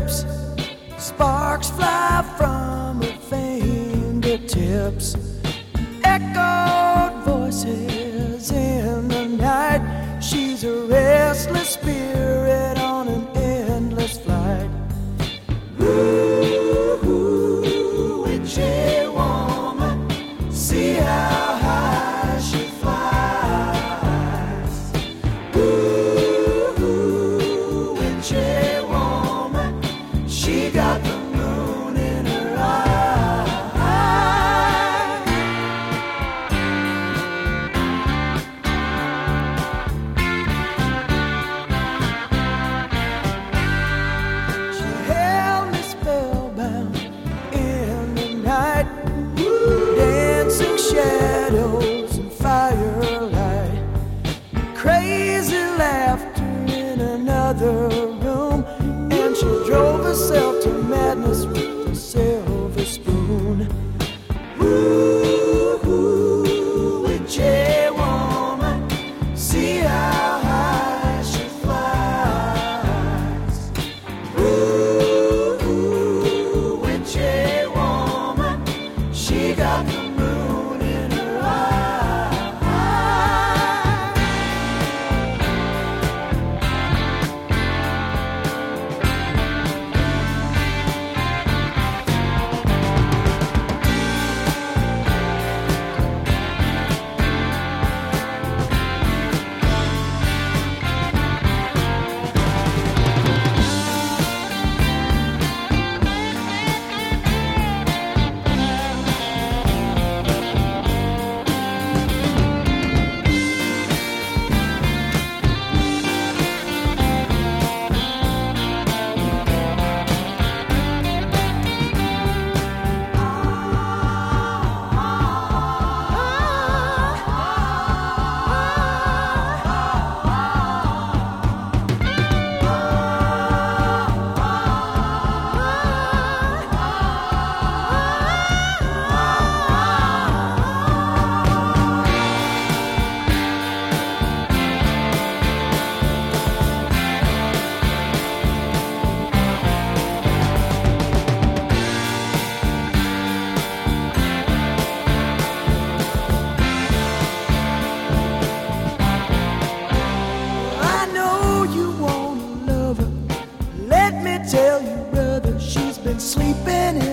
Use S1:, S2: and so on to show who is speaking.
S1: lips, sparks fly from her fingertips. Echoed voices in the night. She's a restless spirit on an endless flight. Ooh, witchy woman, see how high she flies. Ooh, witchy woman, she got the moon in her eye. She held me spellbound in the night, dancing shadows and firelight, crazy laughter in another room, and she drove herself to madness with a silver spoon. Ooh, witchy woman, see how high she flies. Ooh, witchy woman, she got the moon in her eye. I know you want a lover. Let me tell you, brother, she's been sleeping